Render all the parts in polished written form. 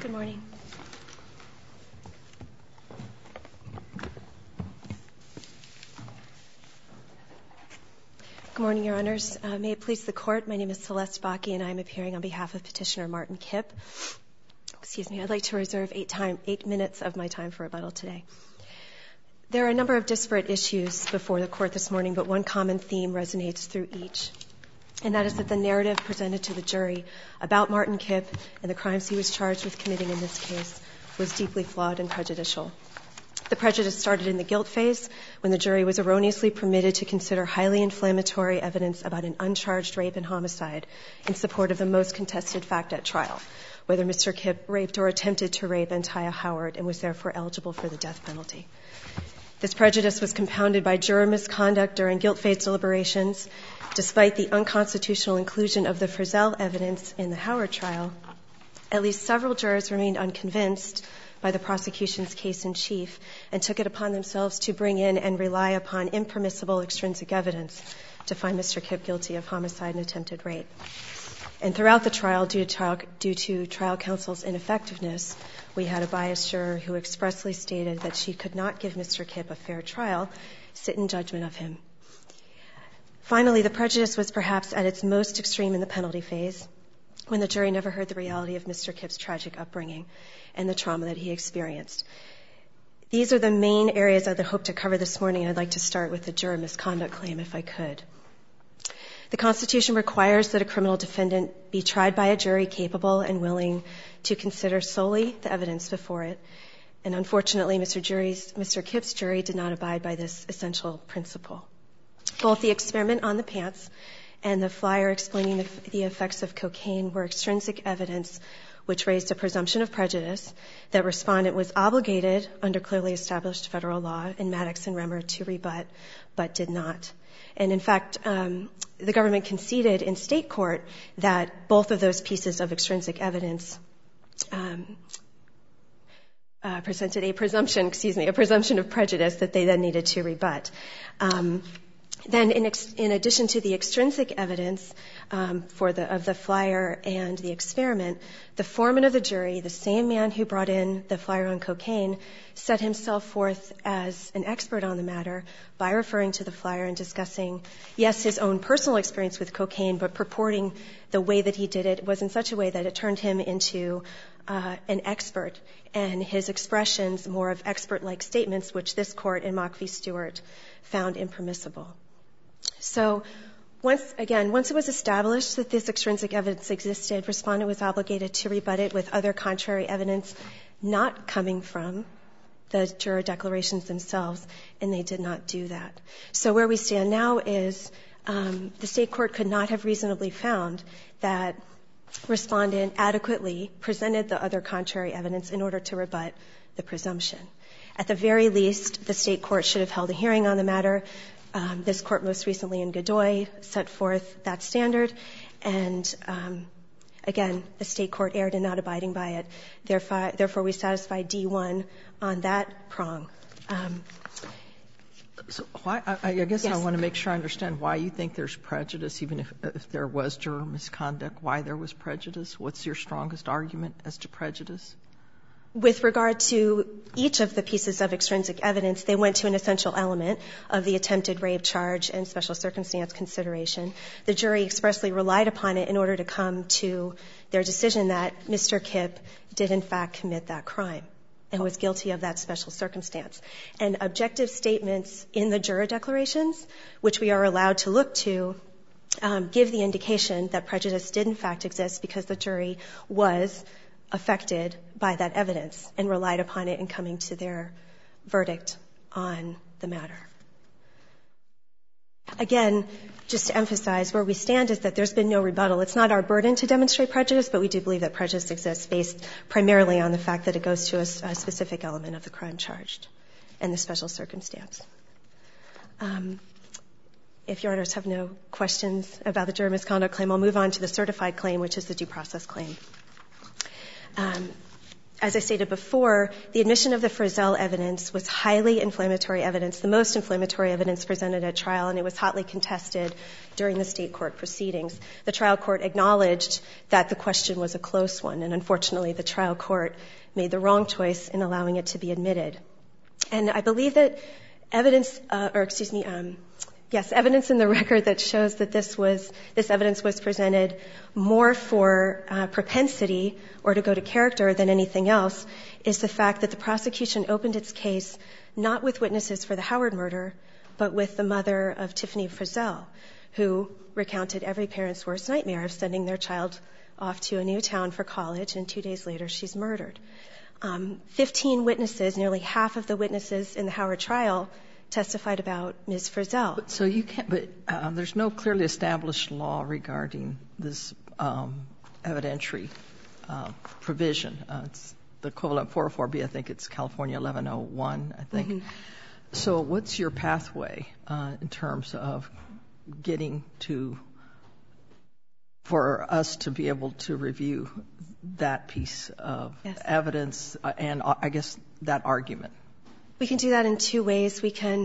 Good morning. Good morning, Your Honors. May it please the Court, my name is Celeste Bakke, and I am appearing on behalf of Petitioner Martin Kipp. I'd like to reserve 8 minutes of my time for rebuttal today. There are a number of disparate issues before the Court this morning, but one common theme resonates through each, and that is that the narrative presented to the jury about Martin Kipp and the crimes he was charged with committing in this case was deeply flawed and prejudicial. The prejudice started in the guilt phase, when the jury was erroneously permitted to consider highly inflammatory evidence about an uncharged rape and homicide in support of the most contested fact at trial, whether Mr. Kipp raped or attempted to rape Antaya Howard and was therefore eligible for the death penalty. This prejudice was compounded by juror misconduct during guilt phase deliberations. Despite the unconstitutional inclusion of the Frizzell evidence in the Howard trial, at least several jurors remained unconvinced by the prosecution's case in chief and took it upon themselves to bring in and rely upon impermissible extrinsic evidence to find Mr. Kipp guilty of homicide and attempted rape. And throughout the trial, due to trial counsel's ineffectiveness, we had a biased juror who expressly stated that she could not give Mr. Kipp a fair trial, sit in judgment of him. Finally, the prejudice was perhaps at its most extreme in the penalty phase, when the jury never heard the reality of Mr. Kipp's tragic upbringing and the trauma that he experienced. These are the main areas I'd hope to cover this morning. I'd like to start with the juror misconduct claim, if I could. The Constitution requires that a criminal defendant be tried by a jury capable and willing to consider solely the evidence before it. And unfortunately, Mr. Kipp's jury did not abide by this essential principle. Both the experiment on the pants and the flyer explaining the effects of cocaine were extrinsic evidence which raised a presumption of prejudice that respondent was obligated under clearly established federal law in Maddox and Remmer to rebut, but did not. And in fact, the government conceded in state court that both of those pieces of extrinsic evidence presented a presumption of prejudice that they then needed to rebut. Then, in addition to the extrinsic evidence of the flyer and the experiment, the foreman of the jury, the same man who brought in the flyer on cocaine, set himself forth as an expert on the matter by referring to the flyer and discussing, yes, his own personal experience with cocaine, but purporting the way that he did it was in such a way that it turned him into an expert, and his expressions more of expert-like statements, which this court in Mock v. Stewart found impermissible. So once it was established that this extrinsic evidence existed, respondent was obligated to rebut it with other contrary evidence not coming from the juror declarations themselves, and they did not do that. So where we stand now is the state court could not have reasonably found that respondent adequately presented the other contrary evidence in order to rebut the presumption. At the very least, the state court should have held a hearing on the matter. This court most recently in Godoy set forth that standard, and again, the state court erred in not abiding by it. Therefore, we satisfy D1 on that prong. So why, I guess Yes. I want to make sure I understand why you think there's prejudice, even if there was juror misconduct, why there was prejudice. What's your strongest argument as to prejudice? With regard to each of the pieces of extrinsic evidence, they went to an essential element of the attempted rape charge and special circumstance consideration. The jury expressly relied upon it in order to come to their decision that Mr. Kipp did in fact commit that crime and was guilty of that special circumstance. And objective statements in the juror declarations, which we are allowed to look to, give the indication that prejudice did in fact exist because the jury was affected by that evidence and relied upon it in coming to their verdict on the matter. Again, just to emphasize, where we stand is that there's been no rebuttal. It's not our burden to demonstrate prejudice, but we do believe that prejudice exists based primarily on the fact that it goes to a specific element of the crime charged and the special circumstance. If Your Honors have no questions about the juror misconduct claim, I'll move on to the certified claim, which is the due process claim. as I stated before, the admission of the Frizzell evidence was highly inflammatory evidence, the most inflammatory evidence presented at trial, and it was hotly contested during the state court proceedings. The trial court acknowledged that the question was a close one, and unfortunately the trial court made the wrong choice in allowing it to be admitted. And I believe that evidence in the record that shows that this evidence was presented more for propensity or to go to character than anything else is the fact that the prosecution opened its case not with witnesses for the Howard murder, but with the mother of Tiffany Frizzell, who recounted every parent's worst nightmare of sending their child off to a new town for college, and 2 days later she's murdered. 15 witnesses, nearly half of the witnesses in the Howard trial, testified about Ms. Frizzell. So you can't, but there's no clearly established law regarding this evidentiary provision. It's the equivalent 404B, I think it's California 1101, I think. Mm-hmm. So what's your pathway in terms of getting for us to be able to review that piece of evidence and I guess that argument? We can do that in two ways.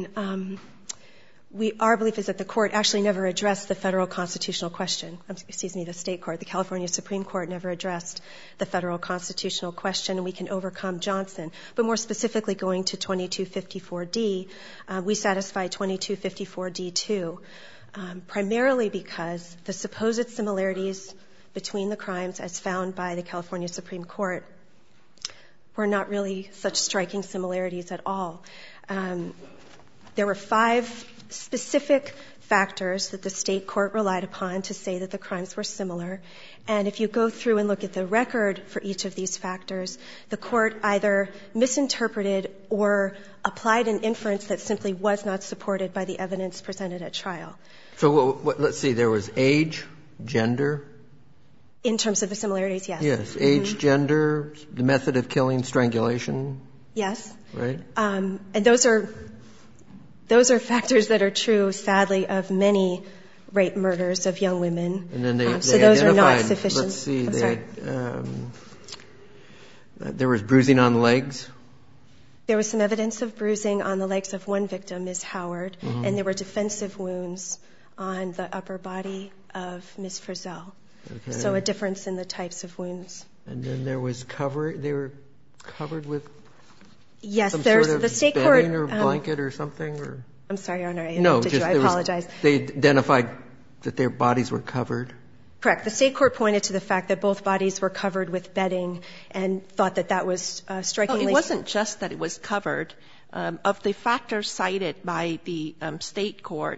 Our belief is that the court actually never addressed the federal constitutional question. The state court, the California Supreme Court never addressed the federal constitutional question, and we can overcome Johnson. But more specifically, going to 2254D, we satisfy 2254D too, primarily because the supposed similarities between the crimes as found by the California Supreme Court were not really such striking similarities at all. There were 5 specific factors that the state court relied upon to say that the crimes were similar. And if you go through and look at the record for each of these factors, the court either misinterpreted or applied an inference that simply was not supported by the evidence presented at trial. So let's see, there was age, gender. In terms of the similarities, yes. Yes, age, gender, the method of killing, strangulation. Yes. Right. And those are factors that are true, sadly, of many rape murders of young women. And then they so those are not sufficient. Let's see, there was bruising on the legs. There was some evidence of bruising on the legs of one victim, Ms. Howard, mm-hmm. and there were defensive wounds on the upper body of Ms. Frizzell. Okay. So a difference in the types of wounds. And then there was they were covered with some there's sort of the state bedding court or blanket or something? Or? I'm sorry, Your Honor, I interrupted you. I apologize. They identified that their bodies were covered? Correct. The state court pointed to the fact that both bodies were covered with bedding and thought that that was strikingly... Well, it wasn't just that it was covered. Of the factors cited by the state court,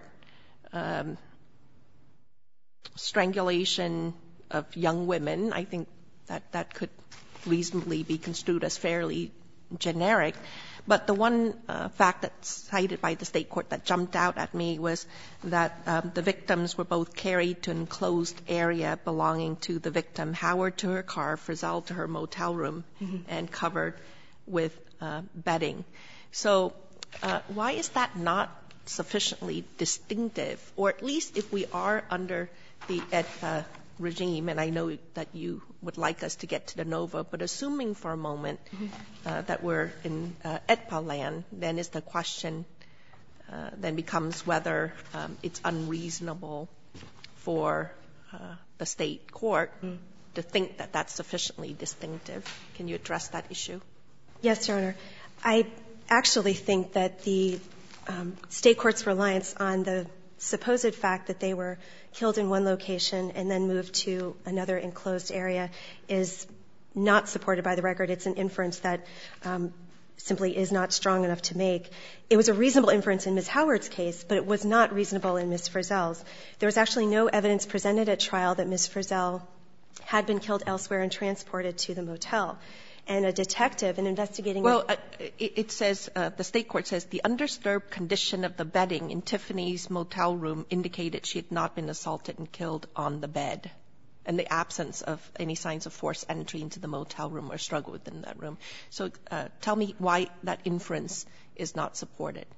strangulation of young women, I think that could reasonably be construed as fairly generic. But the one fact that's cited by the state court that jumped out at me was that the victims were both carried to an enclosed area belonging to the victim, Howard to her car, Frizzell to her motel room, mm-hmm. and covered with bedding. So why is that not sufficiently distinctive? Or at least if we are under the AEDPA regime, and I know that you would like us to get to the NOVA, but assuming for a moment that we're in AEDPA land, then is the question then becomes whether it's unreasonable for the state court to think that that's sufficiently distinctive. Can you address that issue? Yes, Your Honor. I actually think that the state court's reliance on the supposed fact that they were killed in one location and then moved to another enclosed area is not supported by the record. It's an inference that simply is not strong enough to make. It was a reasonable inference in Ms. Howard's case, but it was not reasonable in Ms. Frizzell's. There was actually no evidence presented at trial that Ms. Frizzell had been killed elsewhere and transported to the motel. And a detective, an investigating... Well, it says, the state court says, the undisturbed condition of the bedding in Tiffany's motel room indicated she had not been assaulted and killed on the bed, and the absence of any signs of forced entry into the motel room or struggle within that room. So tell me why that inference is not supported.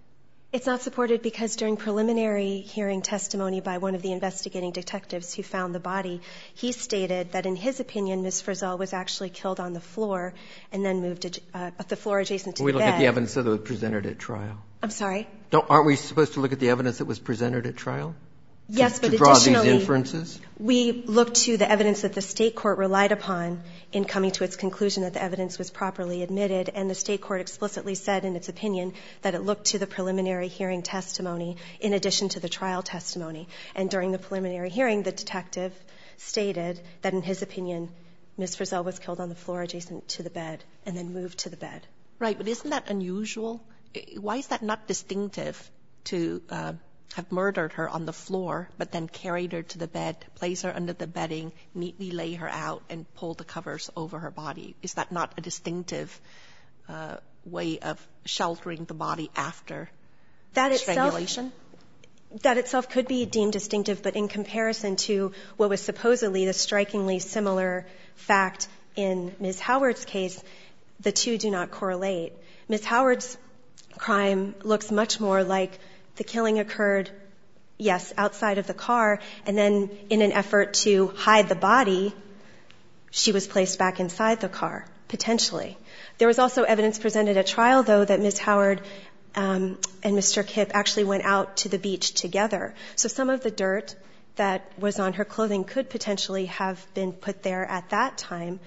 It's not supported because during preliminary hearing testimony by one of the investigating detectives who found the body, he stated that in his opinion, Ms. Frizzell was actually killed on the floor and then moved to the floor adjacent to the bed. We look at the evidence that was presented at trial. I'm sorry? Aren't we supposed to look at the evidence that was presented at trial? Yes, but to draw additionally, these inferences? We look to the evidence that the state court relied upon in coming to its conclusion that the evidence was properly admitted, and the state court explicitly said in its opinion that it looked to the preliminary hearing testimony in addition to the trial testimony. And during the preliminary hearing, the detective stated that in his opinion, Ms. Frizzell was killed on the floor adjacent to the bed and then moved to the bed. Right, but isn't that unusual? Why is that not distinctive to have murdered her on the floor, but then carried her to the bed, place her under the bedding, neatly lay her out, and pull the covers over her body? Is that not a distinctive way of sheltering the body after strangulation? That itself could be deemed distinctive, but in comparison to what was supposedly the strikingly similar fact in Ms. Howard's case, the two do not correlate. Ms. Howard's crime looks much more like the killing occurred, yes, outside of the car, and then in an effort to hide the body, she was placed back inside the car, potentially. There was also evidence presented at trial, though, that Ms. Howard and Mr. Kipp actually went out to the beach together. So some of the dirt that was on her clothing could potentially have been put there at that time.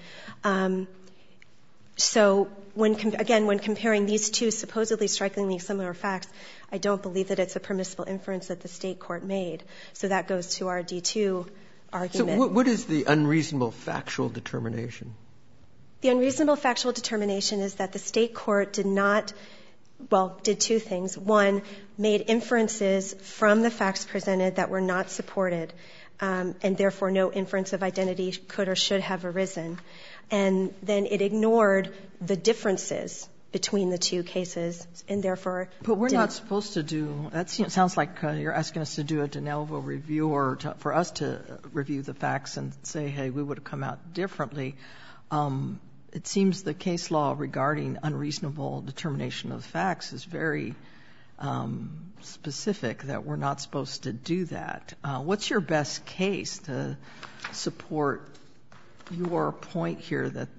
So when comparing these two supposedly strikingly similar facts, I don't believe that it's a permissible inference that the state court made. So that goes to our D2 argument. So what is the unreasonable factual determination? The unreasonable factual determination is that the state court did two things. One, made inferences from the facts presented that were not supported, and therefore no inference of identity could or should have arisen. And then it ignored the differences between the two cases, and therefore But we're not supposed to do, that sounds like you're asking us to do a de novo review or for us to review the facts and say, hey, we would have come out differently. It seems the case law regarding unreasonable determination of facts is very specific, that we're not supposed to do that. What's your best case to support your point here that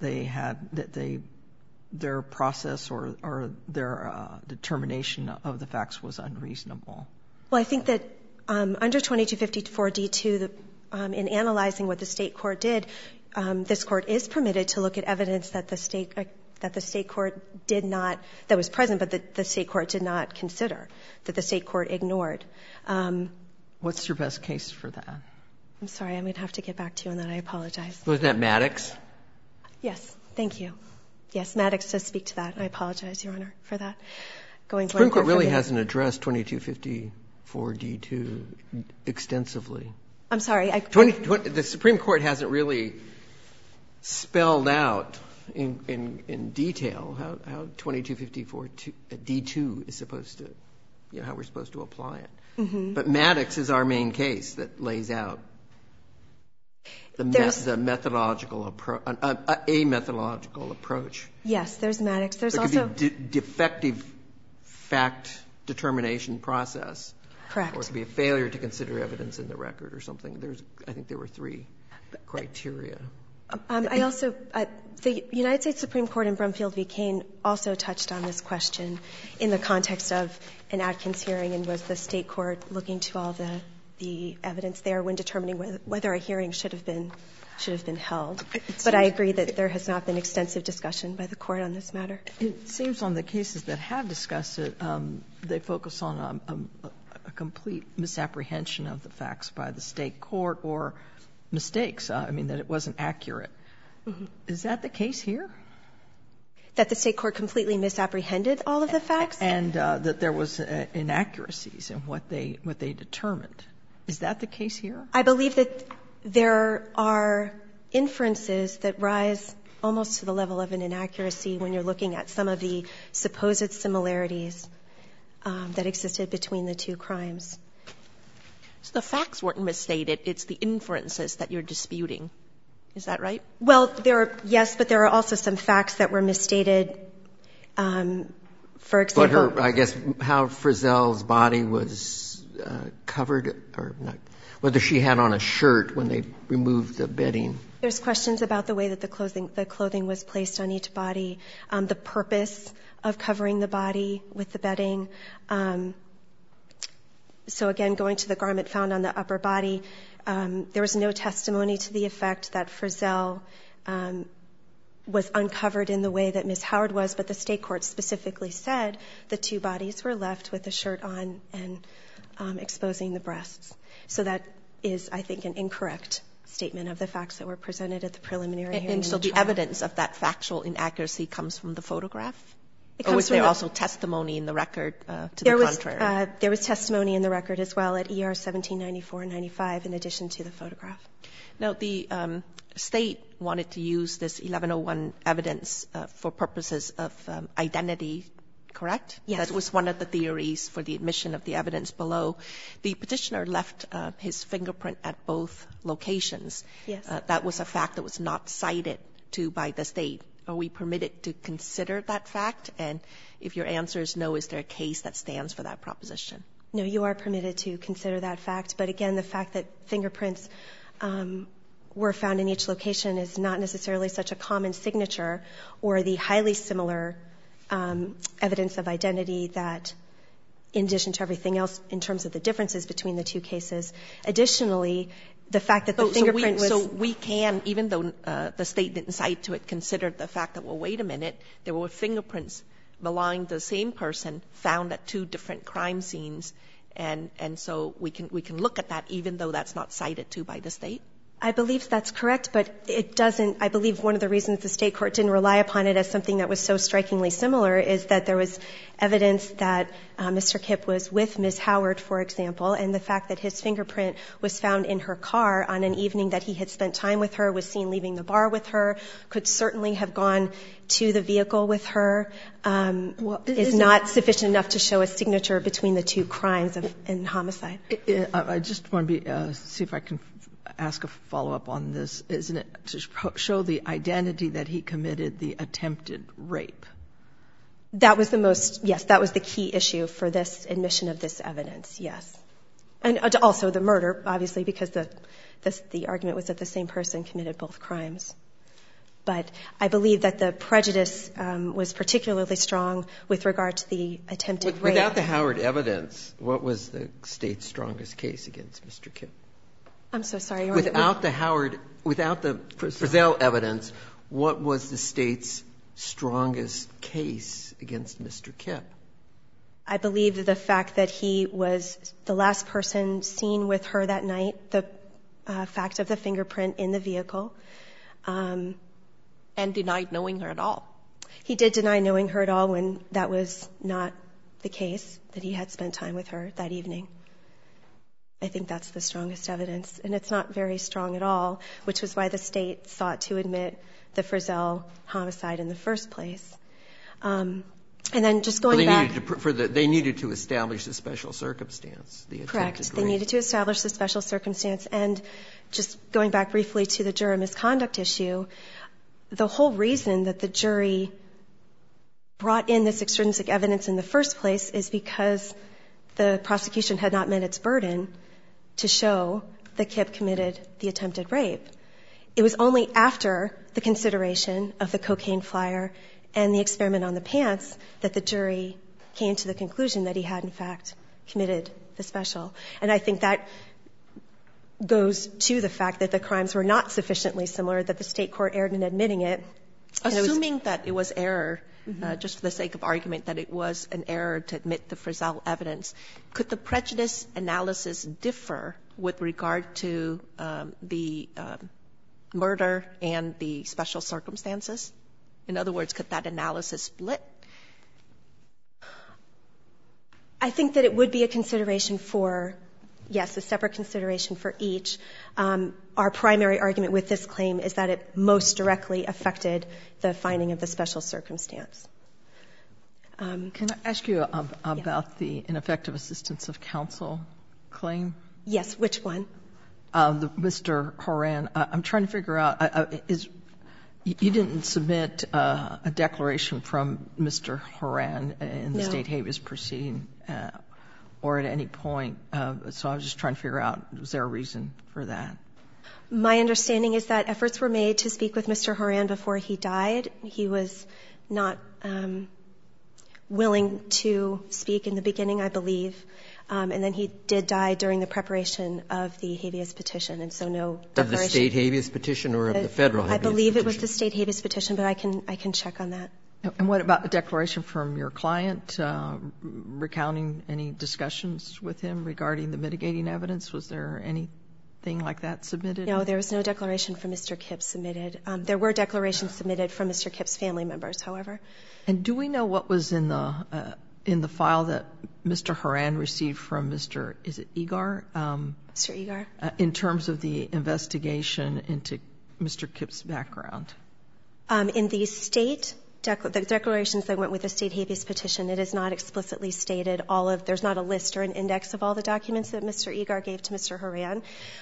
their process or their determination of the facts was unreasonable? Well, I think that under 2254 D2, in analyzing what the state court did, this court is permitted to look at evidence that the state court did not, that was present, but that the state court did not consider, that the state court ignored. What's your best case for that? I'm sorry, I'm going to have to get back to you on that. I apologize. Was that Maddox? Yes, thank you. Yes, Maddox does speak to that. I apologize, Your Honor, for that. The Supreme Court really hasn't addressed 2254 D2 extensively. I'm sorry. The Supreme Court hasn't really spelled out in detail how 2254 D2 is supposed to, how we're supposed to apply it. Mm-hmm. But Maddox is our main case that lays out the methodological approach, a methodological approach. Yes, there's Maddox. There's there also could be defective fact determination process. Correct. Or it could be a failure to consider evidence in the record or something. I think there were 3 criteria. The United States Supreme Court in Brumfield v. Kane also touched on this question in the context of an Atkins hearing, and was the state court looking to all the evidence there when determining whether a hearing should have been held. But I agree that there has not been extensive discussion by the court on this matter. It seems on the cases that have discussed it, they focus on a complete misapprehension of the facts by the state court or mistakes, that it wasn't accurate. Mm-hmm. Is that the case here? That the state court completely misapprehended all of the facts? And that there was inaccuracies in what they determined. Is that the case here? I believe that there are inferences that rise almost to the level of an inaccuracy when you're looking at some of the supposed similarities that existed between the two crimes. So the facts weren't misstated. It's the inferences that you're disputing. Is that right? Well, yes, but there are also some facts that were misstated For example... But I guess how Frizzell's body was covered, or not, whether she had on a shirt when they removed the bedding. There's questions about the way that the clothing was placed on each body, the purpose of covering the body with the bedding. So again, going to the garment found on the upper body, there was no testimony to the effect that Frizzell was uncovered in the way that Ms. Howard was, but the state court specifically said the two bodies were left with a shirt on and exposing the breasts. So that is, I think, an incorrect statement of the facts that were presented at the preliminary hearing. And so the evidence of that factual inaccuracy comes from the photograph? Or was there also testimony in the record to the contrary? There was testimony in the record as well at ER 1794 and 95 in addition to the photograph. Now, the state wanted to use this 1101 evidence for purposes of identity, correct? Yes. That was one of the theories for the admission of the evidence below. The petitioner left his fingerprint at both locations. Yes. That was a fact that was not cited to by the state. Are we permitted to consider that fact? And if your answer is no, is there a case that stands for that proposition? No, you are permitted to consider that fact. But again, the fact that fingerprints were found in each location is not necessarily such a common signature or the highly similar evidence of identity that, in addition to everything else in terms of the differences between the two cases, additionally, the fact that the fingerprint was... So we can, even though the state didn't cite to it, consider the fact that, well, wait a minute, there were fingerprints belonging to the same person found at two different crime scenes, and so we can look at that even though that's not cited to by the state? I believe that's correct, but it doesn't. I believe one of the reasons the state court didn't rely upon it as something that was so strikingly similar is that there was evidence that Mr. Kipp was with Ms. Howard, for example, and the fact that his fingerprint was found in her car on an evening that he had spent time with her, was seen leaving the bar with her, could certainly have gone to the vehicle with her, is not sufficient enough to show a signature between the two crimes and homicide. I just want to see if I can ask a follow-up on this. Isn't it to show the identity that he committed the attempted rape? That was that was the key issue for this admission of this evidence, yes. And also the murder, obviously, because the argument was that the same person committed both crimes. But I believe that the prejudice was particularly strong with regard to the attempted rape. Without the Howard evidence, what was the state's strongest case against Mr. Kipp? I'm so sorry. Without the Frizzell evidence, what was the state's strongest case against Mr. Kipp? I believe the fact that he was the last person seen with her that night, the fact of the fingerprint in the vehicle. And denied knowing her at all. He did deny knowing her at all when that was not the case, that he had spent time with her that evening. I think that's the strongest evidence. And it's not very strong at all, which was why the state sought to admit the Frizzell homicide in the first place. And then just going back... They needed to establish the special circumstance. Correct. They needed to establish the special circumstance. And just going back briefly to the juror misconduct issue, the whole reason that the jury brought in this extrinsic evidence in the first place is because the prosecution had not met its burden to show that Kipp committed the attempted rape. It was only after the consideration of the cocaine flyer and the experiment on the pants that the jury came to the conclusion that he had, in fact, committed the special. And I think that goes to the fact that the crimes were not sufficiently similar, that the state court erred in admitting it. Assuming that it was error, just for the sake of argument, that it was an error to admit the Frizzell evidence, could the prejudice analysis differ with regard to the murder and the special circumstances? In other words, could that analysis split? I think that it would be a consideration for, yes, a separate consideration for each. Our primary argument with this claim is that it most directly affected the finding of the special circumstance. Can I ask you about the ineffective assistance of counsel claim? Yes, which one? Mr. Horan, I'm trying to figure out, You didn't submit a declaration from Mr. Horan in the state habeas proceeding or at any point, so I was just trying to figure out, was there a reason for that? My understanding is that efforts were made to speak with Mr. Horan before he died. He was not willing to speak in the beginning, I believe. And then he did die during the preparation of the habeas petition, and so no declaration. Of the state habeas petition or of the federal habeas petition? I believe it was the state habeas petition, but I can check on that. And what about the declaration from your client recounting any discussions with him regarding the mitigating evidence? Was there anything like that submitted? No, there was no declaration from Mr. Kipps submitted. There were declarations submitted from Mr. Kipps' family members, however. And do we know what was in the file that Mr. Horan received from Mr. Egar? Mr. Egar? In terms of the investigation into Mr. Kipps' background? In the state the declarations that went with the state habeas petition, it is not explicitly stated there's not a list or an index of all the documents that Mr. Egar gave to Mr. Horan.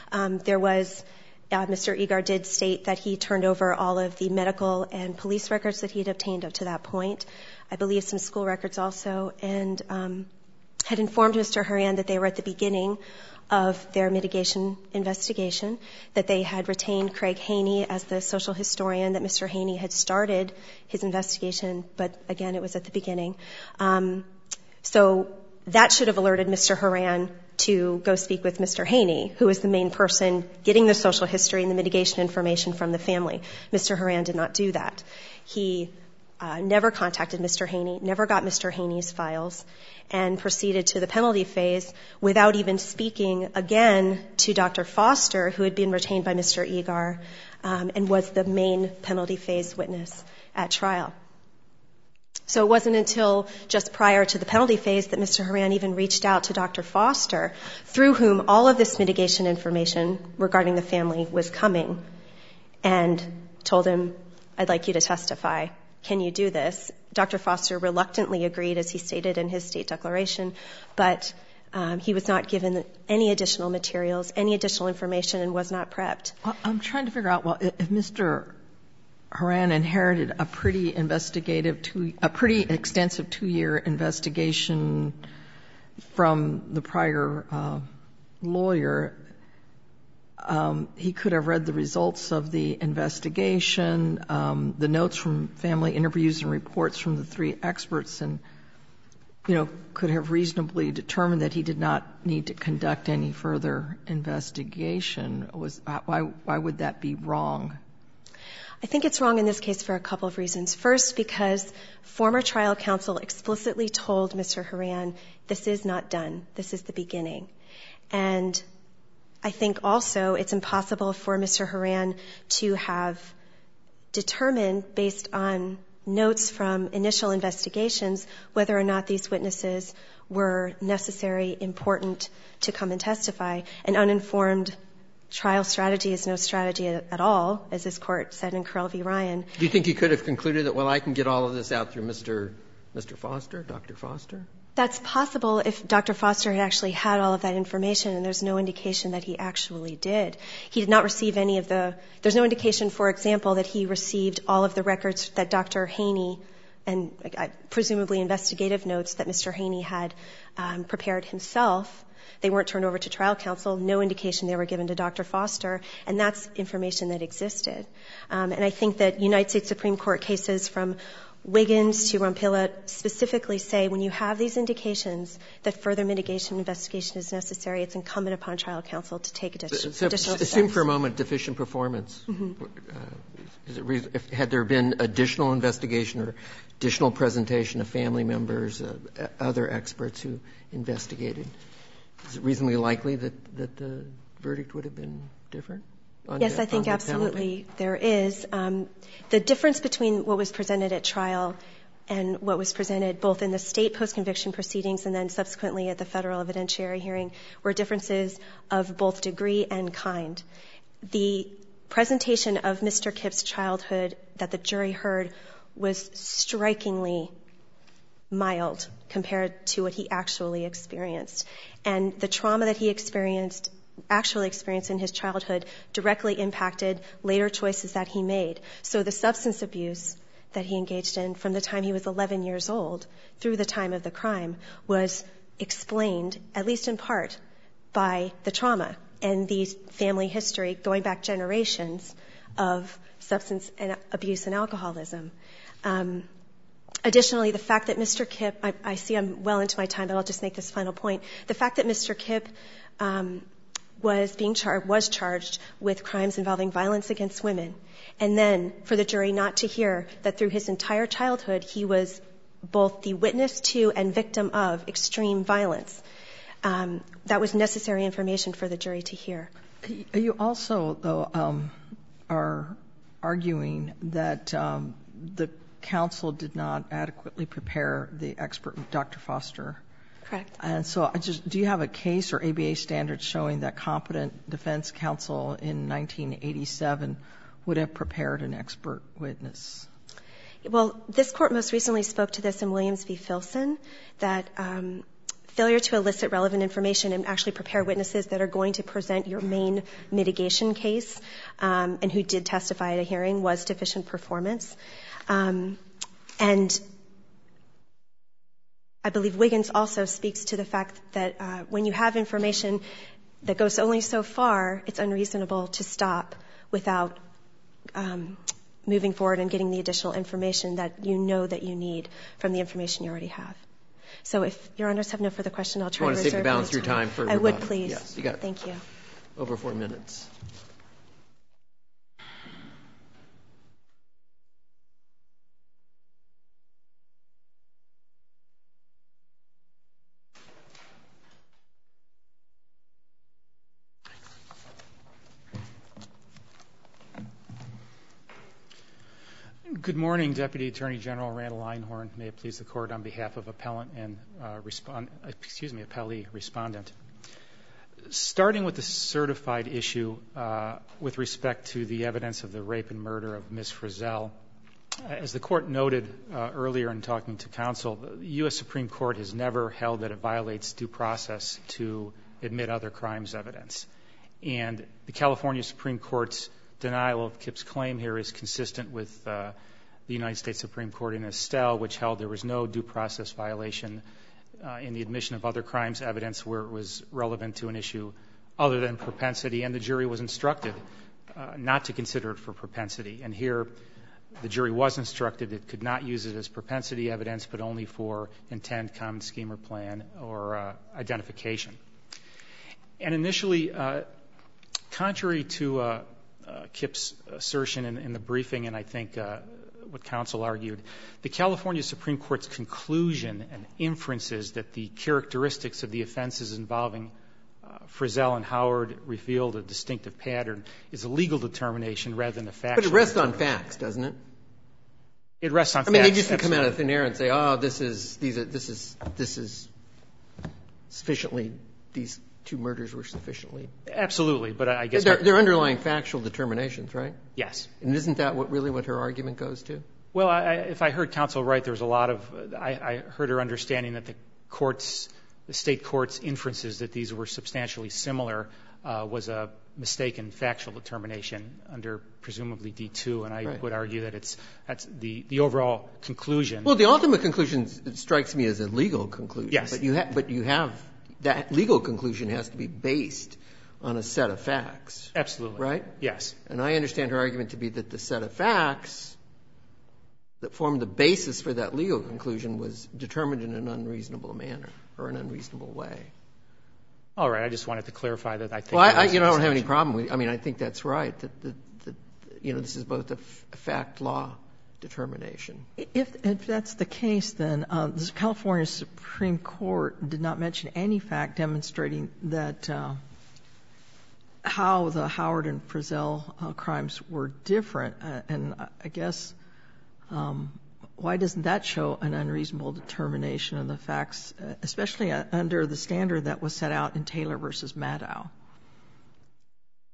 Mr. Egar did state that he turned over all of the medical and police records that he had obtained up to that point. I believe some school records also, and had informed Mr. Horan that they were at the beginning of their mitigation investigation, that they had retained Craig Haney as the social historian, that Mr. Haney had started his investigation, but again, it was at the beginning. So that should have alerted Mr. Horan to go speak with Mr. Haney, who is the main person getting the social history and the mitigation information from the family. Mr. Horan did not do that. He never contacted Mr. Haney, never got Mr. Haney's files, and proceeded to the penalty phase without even speaking again to Dr. Foster, who had been retained by Mr. Egar and was the main penalty phase witness at trial. So it wasn't until just prior to the penalty phase that Mr. Horan even reached out to Dr. Foster, through whom all of this mitigation information regarding the family was coming, and told him, I'd like you to testify. Can you do this? Dr. Foster reluctantly agreed, as he stated in his state declaration, but he was not given any additional materials, any additional information, and was not prepped. I'm trying to figure out, well, if Mr. Horan inherited a pretty extensive 2-year investigation from the prior lawyer, he could have read the results of the investigation, the notes from family interviews and reports from the 3 experts, and, could have reasonably determined that he did not need to conduct any further investigation. Why would that be wrong? I think it's wrong in this case for a couple of reasons. First, because former trial counsel explicitly told Mr. Horan, this is not done, this is the beginning. And I think also it's impossible for Mr. Horan to have determined, based on notes from initial investigations, whether or not these witnesses were necessary, important to come and testify. An uninformed trial strategy is no strategy at all, as this Court said in Carell v. Ryan. Do you think he could have concluded that, well, I can get all of this out through Mr. Foster, Dr. Foster? That's possible if Dr. Foster had actually had all of that information, and there's no indication that he actually did. He did not receive any of there's no indication, for example, that he received all of the records that Dr. Haney, and presumably investigative notes that Mr. Haney had prepared himself. They weren't turned over to trial counsel, no indication they were given to Dr. Foster, and that's information that existed. And I think that United States Supreme Court cases from Wiggins to Rompilla specifically say when you have these indications that further mitigation investigation is necessary, it's incumbent upon trial counsel to take additional steps. Assume for a moment deficient performance. Had there been additional investigation or additional presentation of family members, other experts who investigated, is it reasonably likely that the verdict would have been different? Yes, I think absolutely there is. The difference between what was presented at trial and what was presented both in the state post-conviction proceedings and then subsequently at the federal evidentiary hearing were differences of both degree and kind. The presentation of Mr. Kipp's childhood that the jury heard was strikingly mild compared to what he actually experienced. And the trauma that he experienced actually experienced in his childhood directly impacted later choices that he made. So the substance abuse that he engaged in from the time he was 11 years old through the time of the crime was explained, at least in part, by the trauma and the family history going back generations of substance abuse and alcoholism. Additionally, the fact that Mr. Kipp, I see I'm well into my time, but I'll just make this final point. The fact that Mr. Kipp was charged with crimes involving violence against women, and then for the jury not to hear that through his entire childhood he was both the witness to and victim of extreme violence, that was necessary information for the jury to hear. You also, though, are arguing that the counsel did not adequately prepare the expert, Dr. Foster. Correct. And so do you have a case or ABA standards showing that competent defense counsel in 1987 would have prepared an expert witness? Well, this court most recently spoke to this in Williams v. Filson, that failure to elicit relevant information and actually prepare witnesses that are going to present your main mitigation case and who did testify at a hearing was deficient performance. And I believe Wiggins also speaks to the fact that when you have information that goes only so far, it's unreasonable to stop without moving forward and getting the additional information that you know that you need from the information you already have. So if Your Honors have no further questions, I'll try to reserve my time. You want to save the balance of your time for I rebuttal? would, please. Yes, you got it. Thank you. Over 4 minutes. Good morning, Deputy Attorney General Randall Einhorn. May it please the Court, on behalf of appellant and appellee respondent. Starting with the certified issue with respect to the evidence of the rape and murder of Ms. Frizzell, as the Court noted earlier in talking to counsel, the U.S. Supreme Court has never held that it violates due process to admit other crimes evidence. And the California Supreme Court's denial of Kipp's claim here is consistent with the United States Supreme Court in Estelle, which held there was no due process violation in the admission of other crimes evidence where it was relevant to an issue other than propensity, and the jury was instructed not to consider it for propensity. And here the jury was instructed it could not use it as propensity evidence, but only for intent, common scheme or plan, or identification. And initially, contrary to Kipp's assertion in the briefing, and I think what counsel argued, the California Supreme Court's conclusion and inferences that the characteristics of the offenses involving Frizzell and Howard revealed a distinctive pattern is a legal determination rather than a factual. But it rests on facts, doesn't it? It rests on facts. I mean, they just come out of thin air and say, "Oh, this is sufficiently. These two murders were sufficiently." Absolutely, but I guess they're underlying factual determinations, right? Yes. And isn't that what her argument goes to? Well, if I heard counsel right, there was a lot of. I heard her understanding that the state court's inferences that these were substantially similar was a mistaken factual determination under presumably D2, and I would argue that that's the overall conclusion. Well, the ultimate conclusion strikes me as a legal conclusion. Yes. But you have that legal conclusion has to be based on a set of facts. Absolutely. Right? Yes. And I understand her argument to be that the set of facts that formed the basis for that legal conclusion was determined in an unreasonable manner or an unreasonable way. All right. I just wanted to clarify that. I think. Well, I don't have any problem with. I mean, I think that's right. That this is both a fact law determination. If that's the case, then the California Supreme Court did not mention any fact demonstrating that how the Howard and Frizzell crimes were different. And I guess why doesn't that show an unreasonable determination of the facts, especially under the standard that was set out in Taylor versus Maddow?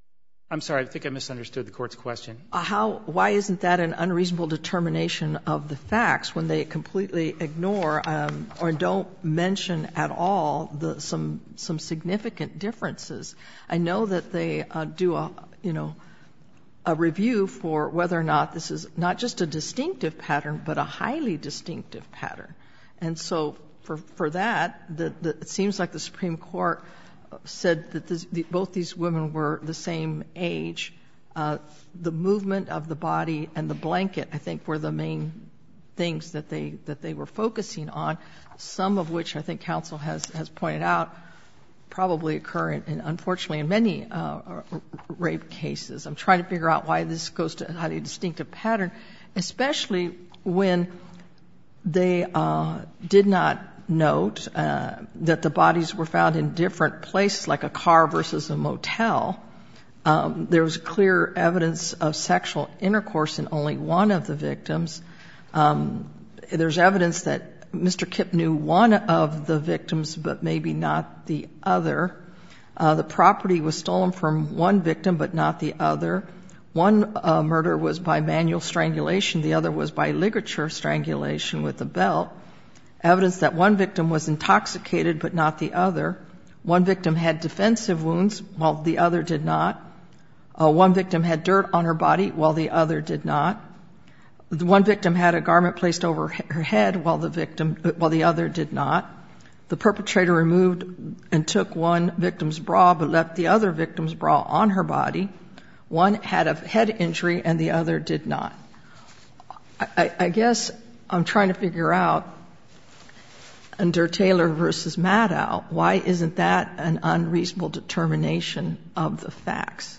I'm sorry, I think I misunderstood the Court's question. Why isn't that an unreasonable determination of the facts when they completely ignore or don't mention at all some significant differences? I know that they do a review for whether or not this is not just a distinctive pattern, but a highly distinctive pattern. And so for that, it seems like the Supreme Court said that both these women were the same age. The movement of the body and the blanket, I think, were the main things that they were focusing on, some of which I think counsel has pointed out probably occur unfortunately in many rape cases. I'm trying to figure out why this goes to a highly distinctive pattern, especially when they did not note that the bodies were found in different places, like a car versus a motel. There was clear evidence of sexual intercourse in only one of the victims. There's evidence that Mr. Kipp knew one of the victims, but maybe not the other. The property was stolen from one victim, but not the other. One murder was by manual strangulation. The other was by ligature strangulation with a belt. Evidence that one victim was intoxicated, but not the other. One victim had defensive wounds, while the other did not. One victim had dirt on her body, while the other did not. One victim had a garment placed over her head, while the other did not. The perpetrator removed and took one victim's bra, but left the other victim's bra on her body. One had a head injury, and the other did not. I guess I'm trying to figure out, under Taylor versus Maddow, why isn't that an unreasonable determination of the facts?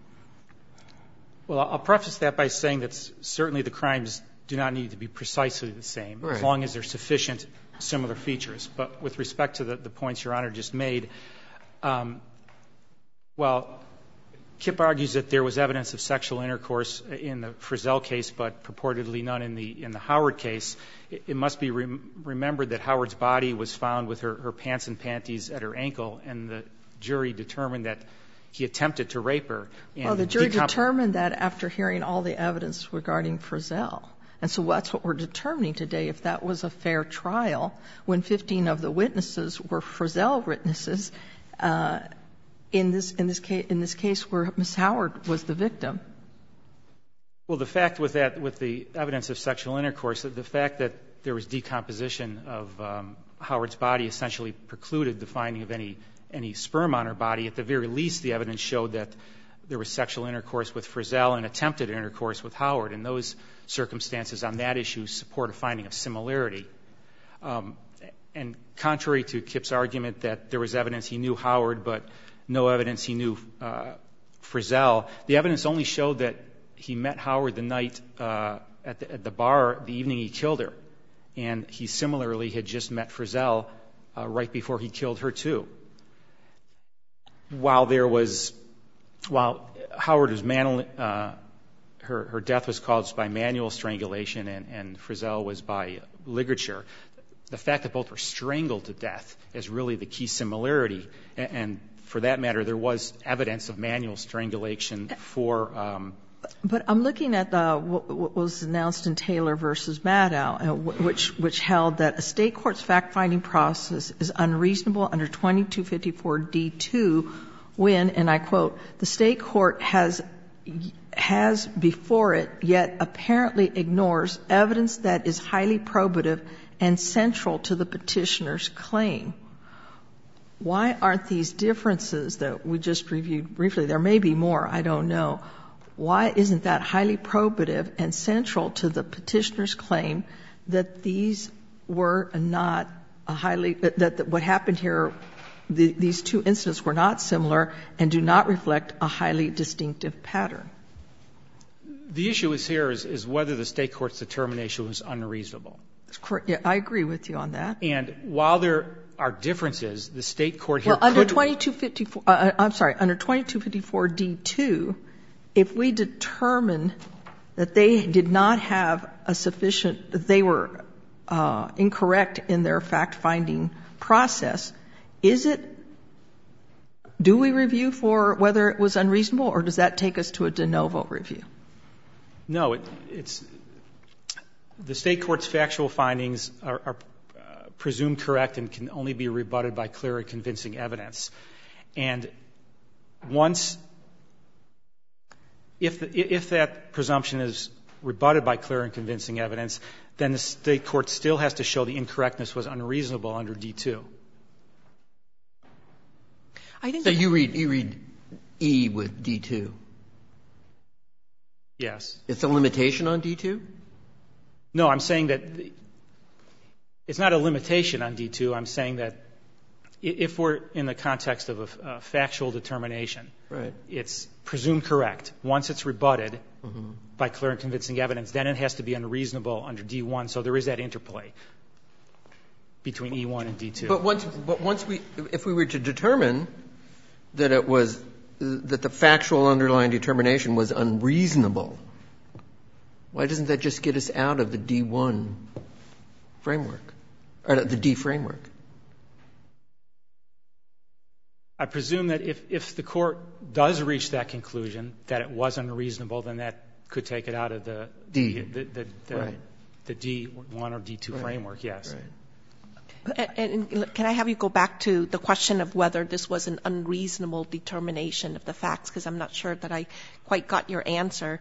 Well, I'll preface that by saying that certainly the crimes do not need to be precisely the same, right, as long as there's sufficient similar features. But with respect to the points Your Honor just made, well, Kipp argues that there was evidence of sexual intercourse in the Frizzell case, but purportedly none in the Howard case. It must be remembered that Howard's body was found with her pants and panties at her ankle, and the jury determined that he attempted to rape her. Well, the jury determined that after hearing all the evidence regarding Frizzell. And so that's what we're determining today, if that was a fair trial, when 15 of the witnesses were Frizzell witnesses, in this case where Ms. Howard was the victim. Well, the fact with the evidence of sexual intercourse, the fact that there was decomposition of Howard's body essentially precluded the finding of any sperm on her body. At the very least, the evidence showed that there was sexual intercourse with Frizzell and attempted intercourse with Howard. And those circumstances on that issue support a finding of similarity. And contrary to Kipp's argument that there was evidence he knew Howard, but no evidence he knew Frizzell, the evidence only showed that he met Howard the night at the bar the evening he killed her. And he similarly had just met Frizzell right before he killed her, too. While Howard was her death was caused by manual strangulation and Frizzell was by ligature, the fact that both were strangled to death is really the key similarity. And for that matter, there was evidence of manual strangulation for. But I'm looking at what was announced in Taylor versus Maddow, which held that a state court's fact-finding process is unreasonable under 2254D2 when, and I quote, the state court has before it yet apparently ignores evidence that is highly probative and central to the petitioner's claim. Why aren't these differences that we just reviewed briefly, there may be more, I don't know, why isn't that highly probative and central to the petitioner's claim that these were not a highly, that what happened here, these two incidents were not similar and do not reflect a highly distinctive pattern? The issue is whether the state court's determination was unreasonable. Yeah, I agree with you on that. And while there are differences, the state court here under 2254D2, if we determine that they did not have a sufficient, that they were incorrect in their fact-finding process, is it do we review for whether it was unreasonable, or does that take us to a de novo review? No, it's the state court's factual findings are presumed correct and can only be rebutted by clear and convincing evidence. And once, if that presumption is rebutted by clear and convincing evidence, then the state court still has to show the incorrectness was unreasonable under D2. I think so you read E with D2. Yes. It's a limitation on D2? No, I'm saying that it's not a limitation on D2. I'm saying that if we're in the context of a factual determination, right, it's presumed correct. Once it's rebutted by clear and convincing evidence, then it has to be unreasonable under D1. So there is that interplay between E1 and D2. But once if we were to determine that it was, that the factual underlying determination was unreasonable, why doesn't that just get us out of the D1 framework, or the D framework? I presume that if the court does reach that conclusion, that it was unreasonable, then that could take it out of the D1 or D2 framework, yes. Right. And can I have you go back to the question of whether this was an unreasonable determination of the facts, because I'm not sure that I quite got your answer.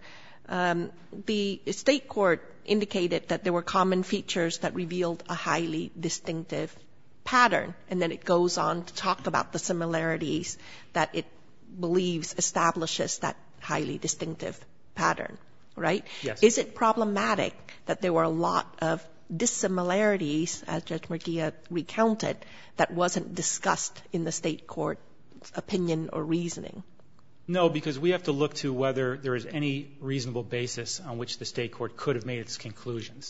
The state court indicated that there were common features that revealed a highly distinctive pattern, and then it goes on to talk about the similarities that it believes establishes that highly distinctive pattern, right? Yes. Is it problematic that there were a lot of dissimilarities, as Judge Murguia recounted, that wasn't discussed in the state court's opinion or reasoning? No, because we have to look to whether there is any reasonable basis on which the state court could have made its conclusions.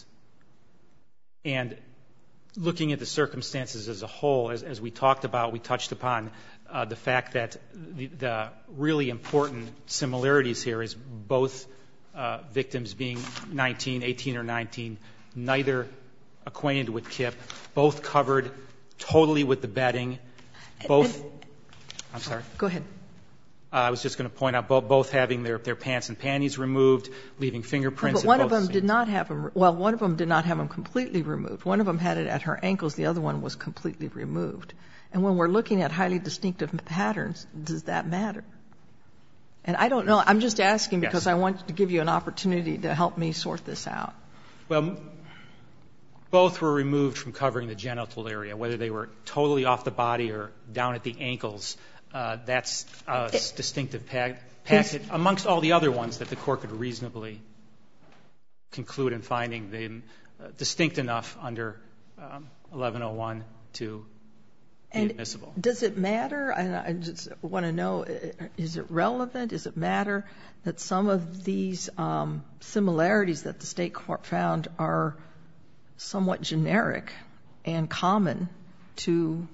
And looking at the circumstances as a whole, as we talked about, we touched upon the fact that the really important similarities here is both victims being 18 or 19, neither acquainted with Kip, both covered totally with the bedding, both — I'm sorry. Go ahead. I was just going to point out both having their pants and panties removed, leaving fingerprints. But one of them did not have them — well, one of them did not have them completely removed. One of them had it at her ankles. The other one was completely removed. And when we're looking at highly distinctive patterns, does that matter? And I don't know. I'm just asking because I want to give you an opportunity to help me sort this out. Well, both were removed from covering the genital area, whether they were totally off the body or down at the ankles. That's a distinctive package amongst all the other ones that the court could reasonably conclude in finding them distinct enough under 1101 to be admissible. Does it matter? I just want to know, is it relevant? Does it matter that some of these similarities that the state court found are somewhat generic and common to